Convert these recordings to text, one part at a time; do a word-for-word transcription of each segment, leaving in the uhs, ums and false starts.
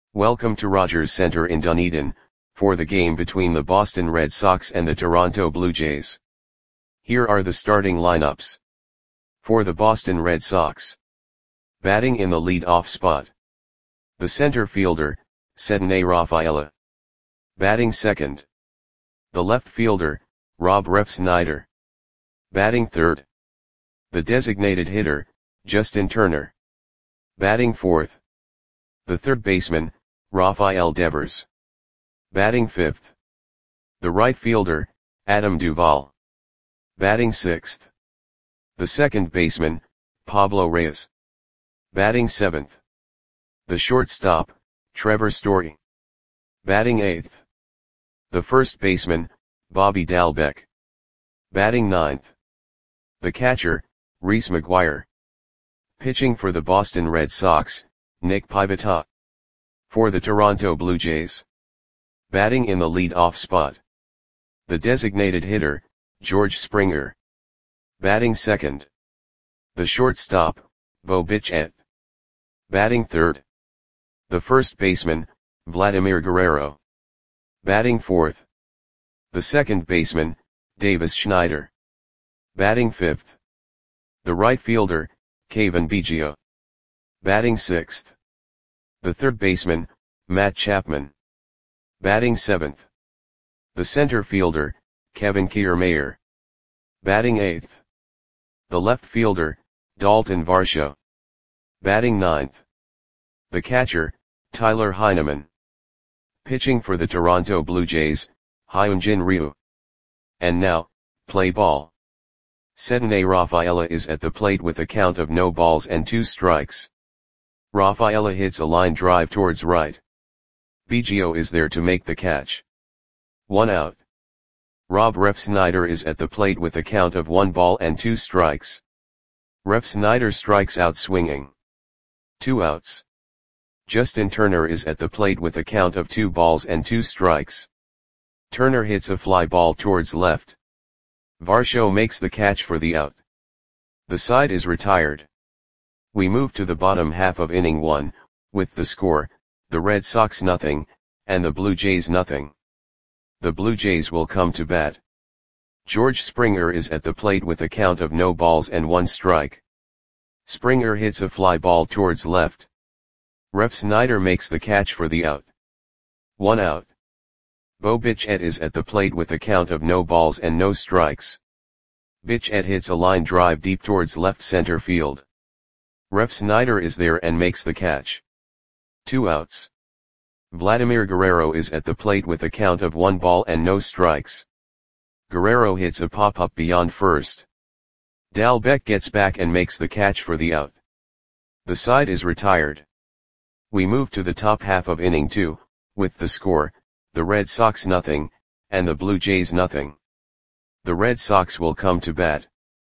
Welcome to Rogers Center in Dunedin, for the game between the Boston Red Sox and the Toronto Blue Jays. Here are the starting lineups. For the Boston Red Sox. Batting in the lead-off spot. The center fielder, Ceddanne Rafaela. Batting second. The left fielder, Rob Refsnyder. Batting third. The designated hitter, Justin Turner. Batting fourth. The third baseman, Rafael Devers. Batting fifth. The right fielder, Adam Duvall. Batting sixth. The second baseman, Pablo Reyes. Batting seventh. The shortstop, Trevor Story. Batting eighth. The first baseman, Bobby Dalbec. Batting ninth. The catcher, Reese McGuire. Pitching for the Boston Red Sox, Nick Pivetta. For the Toronto Blue Jays. Batting in the lead-off spot. The designated hitter, George Springer. Batting second. The shortstop, Bo Bichette. Batting third. The first baseman, Vladimir Guerrero. Batting fourth. The second baseman, Davis Schneider. Batting fifth. The right fielder, Cavan Biggio. Batting sixth. The third baseman, Matt Chapman. Batting seventh. The center fielder, Kevin Kiermaier. Batting eighth. The left fielder, Dalton Varsho. Batting ninth. The catcher, Tyler Heineman. Pitching for the Toronto Blue Jays, Hyunjin Ryu. And now, play ball. Ceddanne Rafaela is at the plate with a count of no balls and two strikes. Rafaela hits a line drive towards right. Biggio is there to make the catch. One out. Rob Refsnyder is at the plate with a count of one ball and two strikes. Refsnyder strikes out swinging. Two outs. Justin Turner is at the plate with a count of two balls and two strikes. Turner hits a fly ball towards left. Varsho makes the catch for the out. The side is retired. We move to the bottom half of inning one, with the score, the Red Sox nothing, and the Blue Jays nothing. The Blue Jays will come to bat. George Springer is at the plate with a count of no balls and one strike. Springer hits a fly ball towards left. Refsnyder makes the catch for the out. One out. Bo Bichette is at the plate with a count of no balls and no strikes. Bichette hits a line drive deep towards left center field. Refsnyder is there and makes the catch. Two outs. Vladimir Guerrero is at the plate with a count of one ball and no strikes. Guerrero hits a pop-up beyond first. Dalbec gets back and makes the catch for the out. The side is retired. We move to the top half of inning two, with the score, the Red Sox nothing, and the Blue Jays nothing. The Red Sox will come to bat.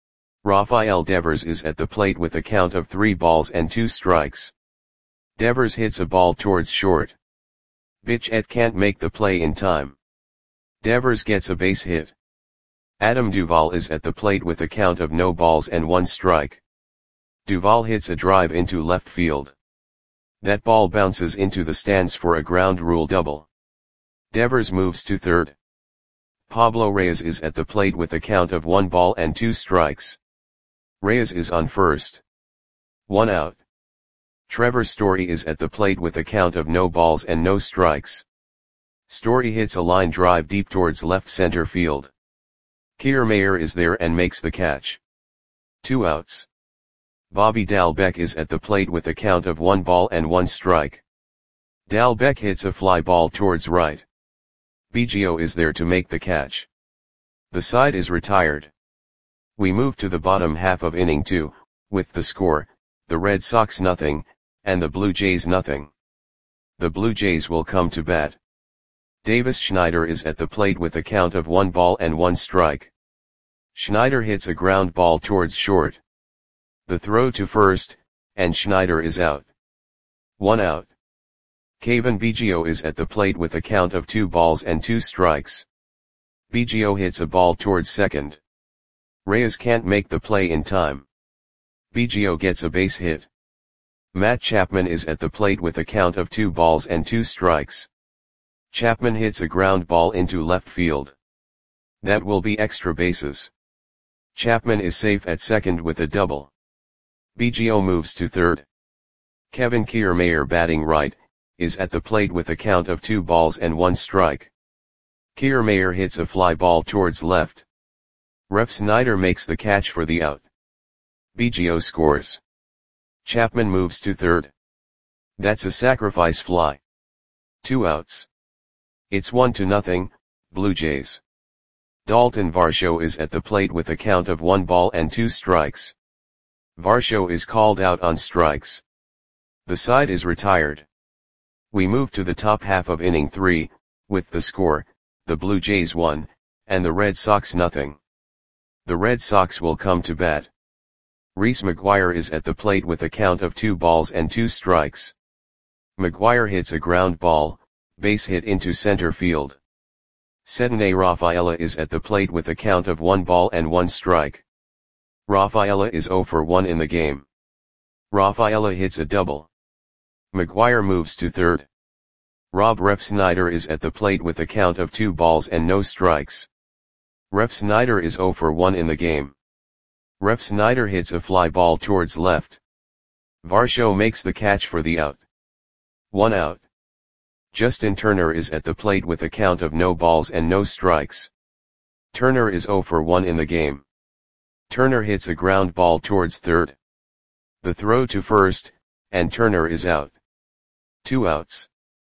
Rafael Devers is at the plate with a count of three balls and two strikes. Devers hits a ball towards short. Bichette can't make the play in time. Devers gets a base hit. Adam Duvall is at the plate with a count of no balls and one strike. Duvall hits a drive into left field. That ball bounces into the stands for a ground rule double. Devers moves to third. Pablo Reyes is at the plate with a count of one ball and two strikes. Reyes is on first. One out. Trevor Story is at the plate with a count of no balls and no strikes. Story hits a line drive deep towards left center field. Kiermaier is there and makes the catch. Two outs. Bobby Dalbec is at the plate with a count of one ball and one strike. Dalbec hits a fly ball towards right. Biggio is there to make the catch. The side is retired. We move to the bottom half of inning two, with the score, the Red Sox nothing, and the Blue Jays nothing. The Blue Jays will come to bat. Davis Schneider is at the plate with a count of one ball and one strike. Schneider hits a ground ball towards short. The throw to first, and Schneider is out. One out. Cavan Biggio is at the plate with a count of two balls and two strikes. Biggio hits a ball towards second. Reyes can't make the play in time. Biggio gets a base hit. Matt Chapman is at the plate with a count of two balls and two strikes. Chapman hits a ground ball into left field. That will be extra bases. Chapman is safe at second with a double. B G O moves to third. Kevin Kiermaier, batting right, is at the plate with a count of two balls and one strike. Kiermaier hits a fly ball towards left. Refsnyder makes the catch for the out. B G O scores. Chapman moves to third. That's a sacrifice fly. Two outs. It's one to nothing, Blue Jays. Dalton Varsho is at the plate with a count of one ball and two strikes. Varsho is called out on strikes. The side is retired. We move to the top half of inning three, with the score, the Blue Jays one, and the Red Sox nothing. The Red Sox will come to bat. Reese McGuire is at the plate with a count of two balls and two strikes. McGuire hits a ground ball, base hit into center field. Cedney Rafaela is at the plate with a count of one ball and one strike. Rafaela is zero for one in the game. Rafaela hits a double. McGuire moves to third. Rob Refsnyder is at the plate with a count of two balls and no strikes. Refsnyder is zero for one in the game. Refsnyder hits a fly ball towards left. Varsho makes the catch for the out. One out. Justin Turner is at the plate with a count of no balls and no strikes. Turner is zero for one in the game. Turner hits a ground ball towards third. The throw to first, and Turner is out. Two outs.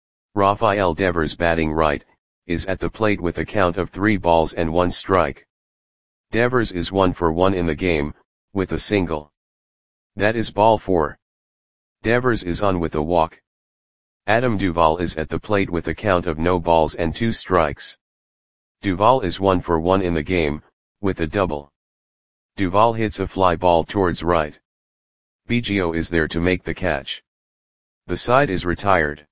Rafael Devers, batting right, is at the plate with a count of three balls and one strike. Devers is one for one in the game, with a single. That is ball four. Devers is on with a walk. Adam Duvall is at the plate with a count of no balls and two strikes. Duvall is one for one in the game, with a double. Duvall hits a fly ball towards right. B G O is there to make the catch. The side is retired.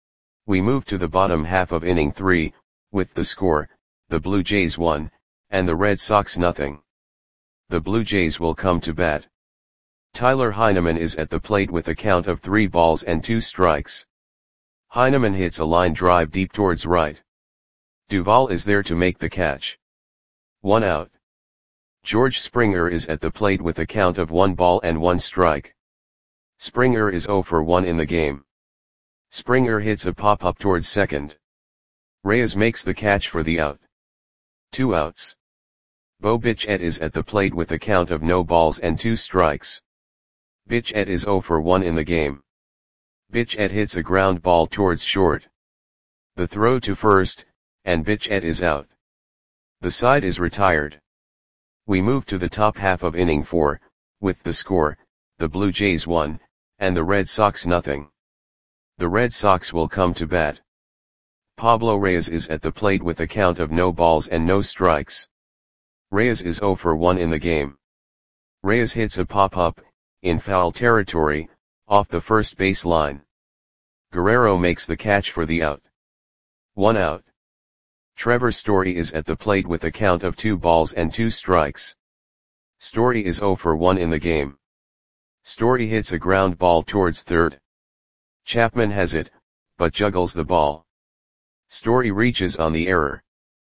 We move to the bottom half of inning three, with the score, the Blue Jays one, and the Red Sox nothing. The Blue Jays will come to bat. Tyler Heineman is at the plate with a count of three balls and two strikes. Heineman hits a line drive deep towards right. Duvall is there to make the catch. One out. George Springer is at the plate with a count of one ball and one strike. Springer is zero for one in the game. Springer hits a pop-up towards second. Reyes makes the catch for the out. Two outs. Bo Bichette is at the plate with a count of no balls and two strikes. Bichette is zero for one in the game. Bichette hits a ground ball towards short. The throw to first, and Bichette is out. The side is retired. We move to the top half of inning four, with the score, the Blue Jays one, and the Red Sox nothing. The Red Sox will come to bat. Pablo Reyes is at the plate with a count of no balls and no strikes. Reyes is zero for one in the game. Reyes hits a pop-up, in foul territory, off the first base line. Guerrero makes the catch for the out. One out. Trevor Story is at the plate with a count of two balls and two strikes. Story is zero for one in the game. Story hits a ground ball towards third. Chapman has it, but juggles the ball. Story reaches on the error.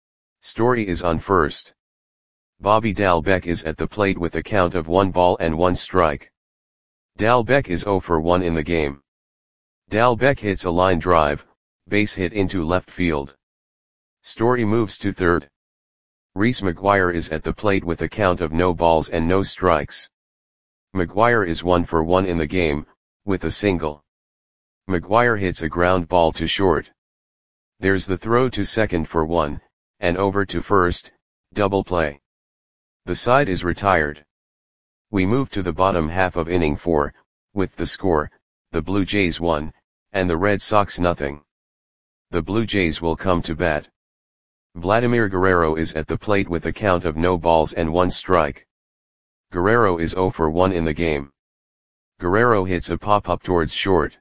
Story is on first. Bobby Dalbec is at the plate with a count of one ball and one strike. Dalbec is zero for one in the game. Dalbec hits a line drive, base hit into left field. Story moves to third. Reese McGuire is at the plate with a count of no balls and no strikes. McGuire is one for one in the game, with a single. McGuire hits a ground ball to short. There's the throw to second for one, and over to first, double play. The side is retired. We move to the bottom half of inning four, with the score, the Blue Jays one, and the Red Sox nothing. The Blue Jays will come to bat. Vladimir Guerrero is at the plate with a count of no balls and one strike. Guerrero is zero for one in the game. Guerrero hits a pop-up towards short.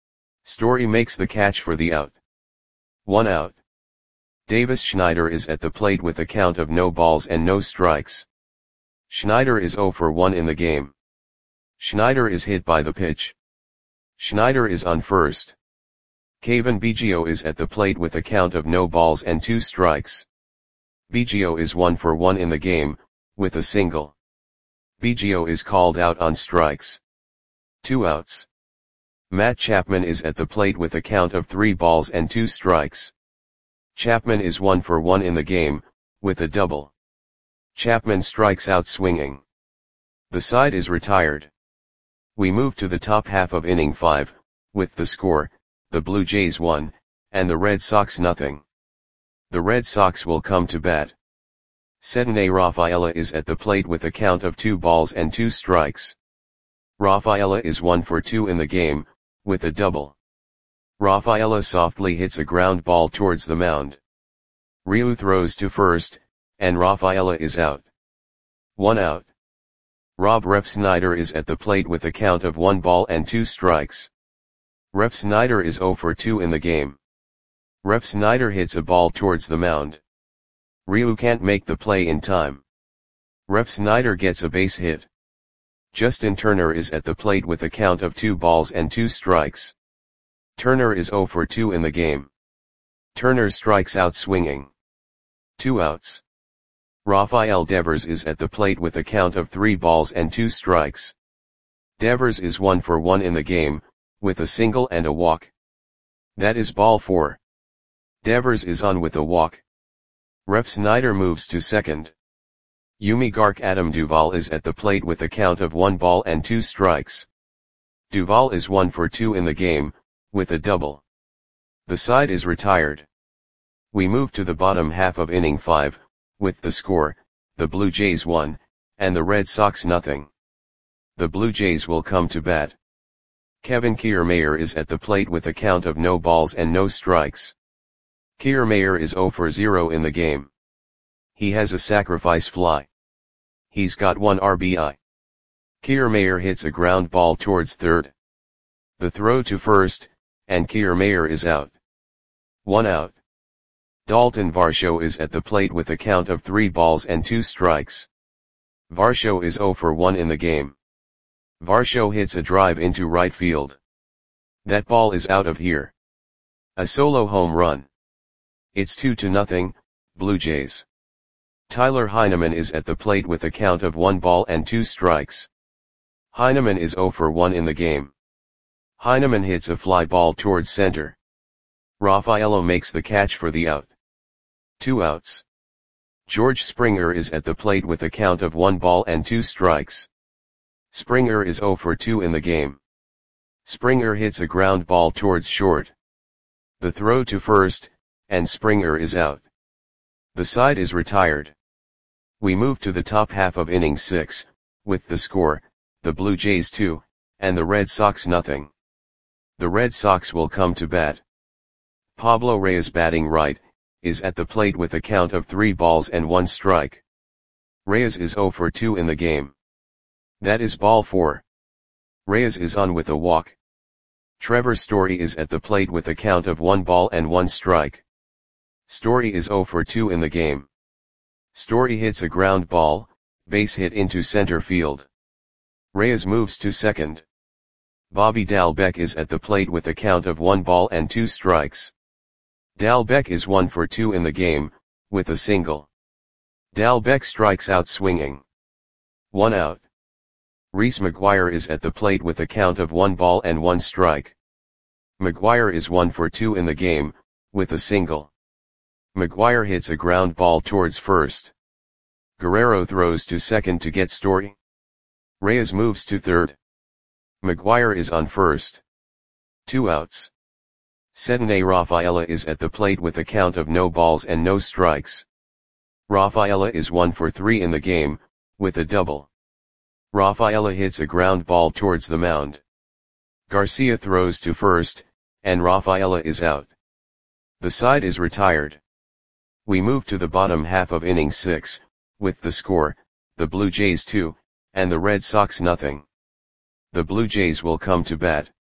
Story makes the catch for the out. One out. Davis Schneider is at the plate with a count of no balls and no strikes. Schneider is zero for one in the game. Schneider is hit by the pitch. Schneider is on first. Kevin Biggio is at the plate with a count of no balls and two strikes. Biggio is one for one in the game, with a single. Biggio is called out on strikes. Two outs. Matt Chapman is at the plate with a count of three balls and two strikes. Chapman is one for one in the game, with a double. Chapman strikes out swinging. The side is retired. We move to the top half of inning five, with the score, the Blue Jays one, and the Red Sox nothing. The Red Sox will come to bat. Ceddanne Rafaela is at the plate with a count of two balls and two strikes. Rafaela is one for two in the game, with a double. Rafaela softly hits a ground ball towards the mound. Ryu throws to first, and Rafaela is out. One out. Rob Refsnyder is at the plate with a count of one ball and two strikes. Refsnyder is zero for two in the game. Refsnyder hits a ball towards the mound. Ryu can't make the play in time. Refsnyder gets a base hit. Justin Turner is at the plate with a count of two balls and two strikes. Turner is zero for two in the game. Turner strikes out swinging. Two outs. Rafael Devers is at the plate with a count of three balls and two strikes. Devers is one for one in the game, with a single and a walk. That is ball four. Devers is on with a walk. Refsnyder moves to second. Yumi Gark Adam Duvall is at the plate with a count of one ball and two strikes. Duvall is one for two in the game, with a double. The side is retired. We move to the bottom half of inning five, with the score, the Blue Jays one, and the Red Sox nothing. The Blue Jays will come to bat. Kevin Kiermaier is at the plate with a count of no balls and no strikes. Kiermaier is zero for zero in the game. He has a sacrifice fly. He's got one R B I. Kiermaier hits a ground ball towards third. The throw to first, and Kiermaier is out. One out. Dalton Varsho is at the plate with a count of three balls and two strikes. Varsho is zero for one in the game. Varsho hits a drive into right field. That ball is out of here. A solo home run. It's two to nothing, Blue Jays. Tyler Heineman is at the plate with a count of one ball and two strikes. Heineman is zero for one in the game. Heineman hits a fly ball towards center. Raffaello makes the catch for the out. Two outs. George Springer is at the plate with a count of one ball and two strikes. Springer is zero for two in the game. Springer hits a ground ball towards short. The throw to first, and Springer is out. The side is retired. We move to the top half of inning six, with the score, the Blue Jays two, and the Red Sox nothing. The Red Sox will come to bat. Pablo Reyes batting right, is at the plate with a count of three balls and one strike. Reyes is zero for two in the game. That is ball four. Reyes is on with a walk. Trevor Story is at the plate with a count of one ball and one strike. Story is zero for two in the game. Story hits a ground ball, base hit into center field. Reyes moves to second. Bobby Dalbec is at the plate with a count of one ball and two strikes. Dalbec is one for two in the game, with a single. Dalbec strikes out swinging. One out. Reese McGuire is at the plate with a count of one ball and one strike. McGuire is one for two in the game, with a single. McGuire hits a ground ball towards first. Guerrero throws to second to get Story. Reyes moves to third. McGuire is on first. Two outs. Ceddanne Rafaela is at the plate with a count of no balls and no strikes. Rafaela is one for three in the game, with a double. Rafaela hits a ground ball towards the mound. Garcia throws to first, and Rafaela is out. The side is retired. We move to the bottom half of inning six, with the score, the Blue Jays two, and the Red Sox nothing. The Blue Jays will come to bat.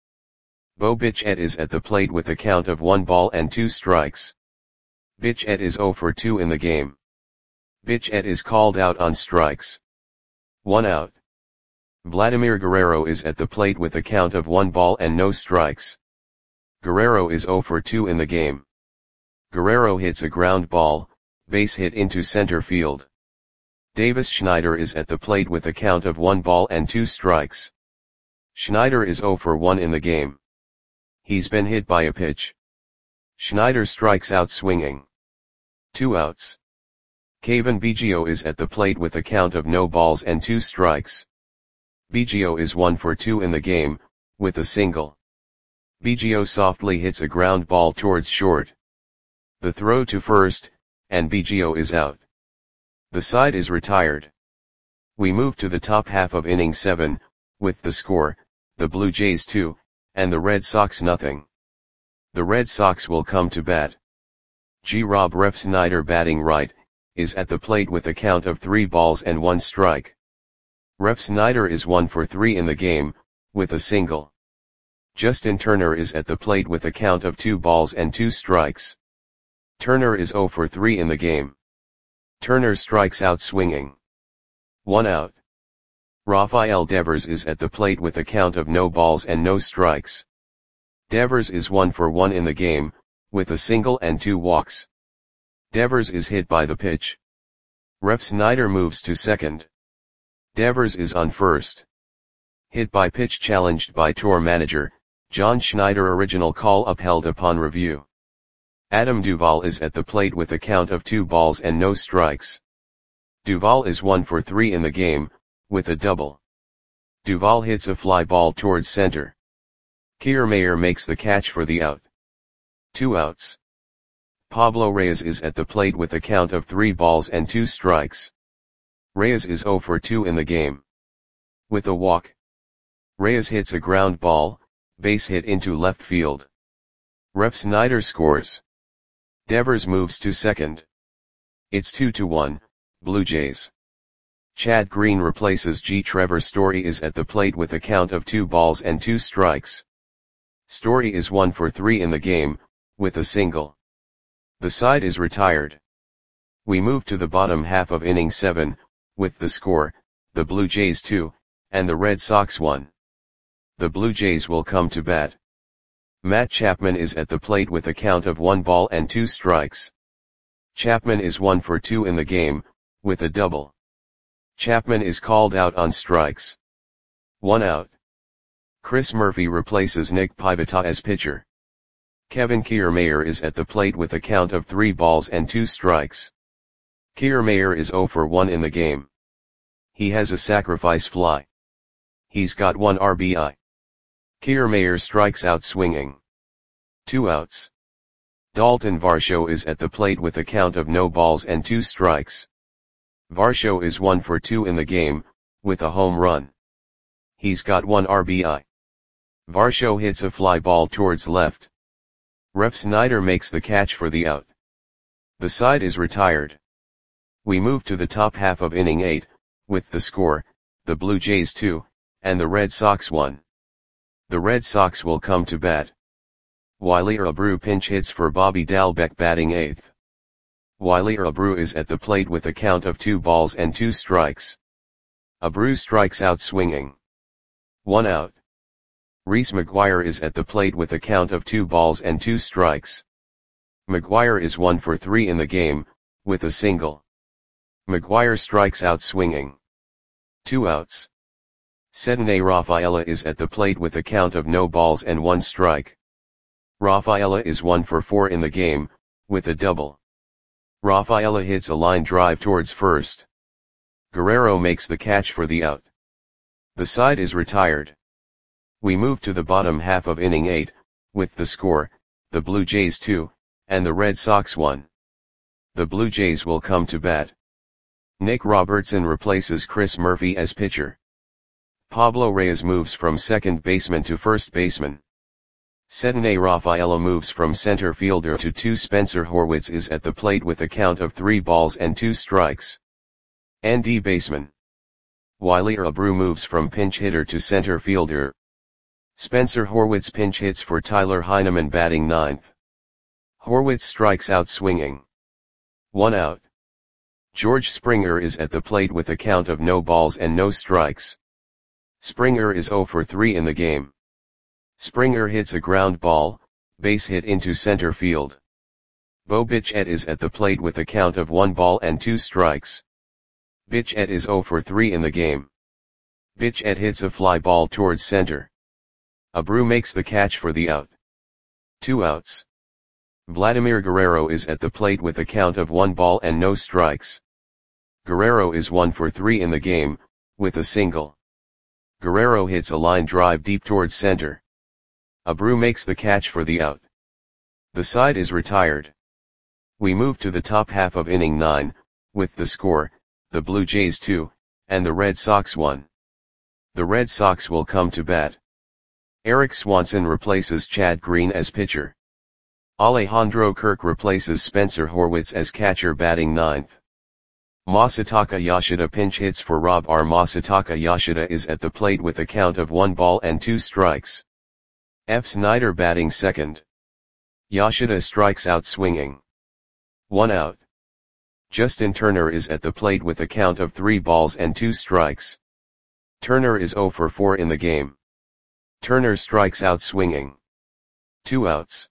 Bo Bichette is at the plate with a count of one ball and two strikes. Bichette is zero for two in the game. Bichette is called out on strikes. One out. Vladimir Guerrero is at the plate with a count of one ball and no strikes. Guerrero is zero for two in the game. Guerrero hits a ground ball, base hit into center field. Davis Schneider is at the plate with a count of one ball and two strikes. Schneider is zero for one in the game. He's been hit by a pitch. Schneider strikes out swinging. Two outs. Kevin Biggio is at the plate with a count of no balls and two strikes. Biggio is one for two in the game, with a single. Biggio softly hits a ground ball towards short. The throw to first, and Biggio is out. The side is retired. We move to the top half of inning seven, with the score, the Blue Jays two, and the Red Sox nothing. The Red Sox will come to bat. G. Rob Refsnyder batting right, is at the plate with a count of three balls and one strike. Refsnyder is one for three in the game, with a single. Justin Turner is at the plate with a count of two balls and two strikes. Turner is zero for three in the game. Turner strikes out swinging. One out. Rafael Devers is at the plate with a count of no balls and no strikes. Devers is one for one in the game, with a single and two walks. Devers is hit by the pitch. Refsnyder moves to second. Devers is on first. Hit by pitch challenged by tour manager, John Schneider. Original call upheld upon review. Adam Duvall is at the plate with a count of two balls and no strikes. Duvall is one for three in the game, with a double. Duvall hits a fly ball towards center. Kiermaier makes the catch for the out. Two outs. Pablo Reyes is at the plate with a count of three balls and two strikes. Reyes is zero for two in the game. With a walk. Reyes hits a ground ball, base hit into left field. Refsnyder scores. Devers moves to second. It's two to one, Blue Jays. Chad Green replaces G. Trevor Story is at the plate with a count of two balls and two strikes. Story is one for three in the game, with a single. The side is retired. We move to the bottom half of inning seven, with the score, the Blue Jays two, and the Red Sox one. The Blue Jays will come to bat. Matt Chapman is at the plate with a count of one ball and two strikes. Chapman is one for two in the game, with a double. Chapman is called out on strikes. One out. Chris Murphy replaces Nick Pivetta as pitcher. Kevin Kiermaier is at the plate with a count of three balls and two strikes. Kiermaier is zero for one in the game. He has a sacrifice fly. He's got one R B I. Kiermaier strikes out swinging. Two outs. Dalton Varsho is at the plate with a count of no balls and two strikes. Varsho is one for two in the game, with a home run. He's got one R B I. Varsho hits a fly ball towards left. Refsnyder makes the catch for the out. The side is retired. We move to the top half of inning eight, with the score, the Blue Jays two, and the Red Sox one. The Red Sox will come to bat. Wiley Abreu pinch hits for Bobby Dalbec batting eighth. Wiley Abreu is at the plate with a count of two balls and two strikes. Abreu strikes out swinging. One out. Reese McGuire is at the plate with a count of two balls and two strikes. McGuire is one for three in the game, with a single. McGuire strikes out swinging. Two outs. Cedney Rafaela is at the plate with a count of no balls and one strike. Rafaela is one for four in the game, with a double. Rafaela hits a line drive towards first. Guerrero makes the catch for the out. The side is retired. We move to the bottom half of inning eight, with the score, the Blue Jays two, and the Red Sox one. The Blue Jays will come to bat. Nick Robertson replaces Chris Murphy as pitcher. Pablo Reyes moves from second baseman to first baseman. Cedney Rafaela moves from center fielder to two. Spencer Horwitz is at the plate with a count of three balls and two strikes. Andy baseman. Wiley Abreu moves from pinch hitter to center fielder. Spencer Horwitz pinch hits for Tyler Heineman batting ninth. Horwitz strikes out swinging. One out. George Springer is at the plate with a count of no balls and no strikes. Springer is zero for three in the game. Springer hits a ground ball, base hit into center field. Bo Bichette is at the plate with a count of one ball and two strikes. Bichette is zero for three in the game. Bichette hits a fly ball towards center. Abreu makes the catch for the out. Two outs. Vladimir Guerrero is at the plate with a count of one ball and no strikes. Guerrero is one for three in the game, with a single. Guerrero hits a line drive deep towards center. Abreu makes the catch for the out. The side is retired. We move to the top half of inning nine, with the score, the Blue Jays two, and the Red Sox one. The Red Sox will come to bat. Erik Swanson replaces Chad Green as pitcher. Alejandro Kirk replaces Spencer Horwitz as catcher batting ninth. Masataka Yoshida pinch hits for Rob R. Masataka Yoshida is at the plate with a count of one ball and two strikes. F. Snyder batting second. Yoshida strikes out swinging. One out. Justin Turner is at the plate with a count of three balls and two strikes. Turner is zero for four in the game. Turner strikes out swinging. Two outs.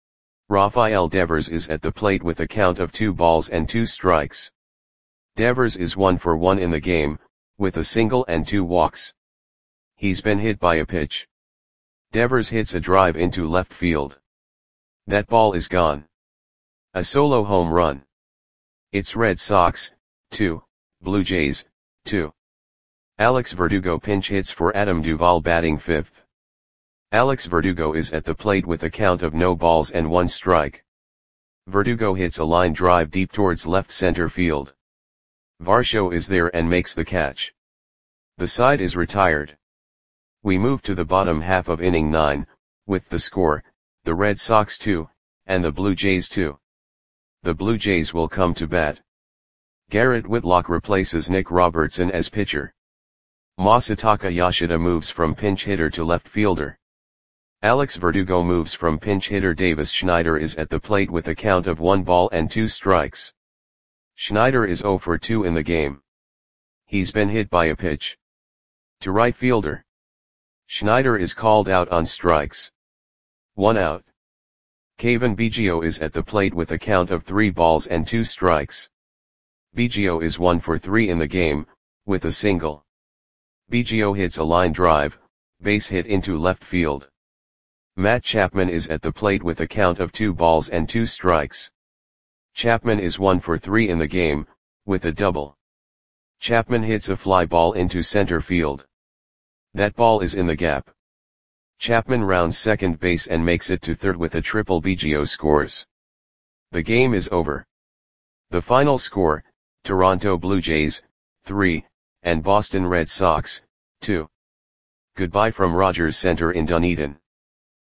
Rafael Devers is at the plate with a count of two balls and two strikes. Devers is one for one in the game, with a single and two walks. He's been hit by a pitch. Devers hits a drive into left field. That ball is gone. A solo home run. It's Red Sox, two, Blue Jays, two. Alex Verdugo pinch hits for Adam Duvall batting fifth. Alex Verdugo is at the plate with a count of no balls and one strike. Verdugo hits a line drive deep towards left center field. Varsho is there and makes the catch. The side is retired. We move to the bottom half of inning nine, with the score, the Red Sox two, and the Blue Jays two. The Blue Jays will come to bat. Garrett Whitlock replaces Nick Robertson as pitcher. Masataka Yoshida moves from pinch hitter to left fielder. Alex Verdugo moves from pinch hitter. Davis Schneider is at the plate with a count of one ball and two strikes. Schneider is zero for two in the game. He's been hit by a pitch. To right fielder. Schneider is called out on strikes. One out. Kevin Biggio is at the plate with a count of three balls and two strikes. Biggio is one for three in the game, with a single. Biggio hits a line drive, base hit into left field. Matt Chapman is at the plate with a count of two balls and two strikes. Chapman is one for three in the game, with a double. Chapman hits a fly ball into center field. That ball is in the gap. Chapman rounds second base and makes it to third with a triple. Biggio scores. The game is over. The final score, Toronto Blue Jays, three, and Boston Red Sox, two. Goodbye from Rogers Center in Dunedin.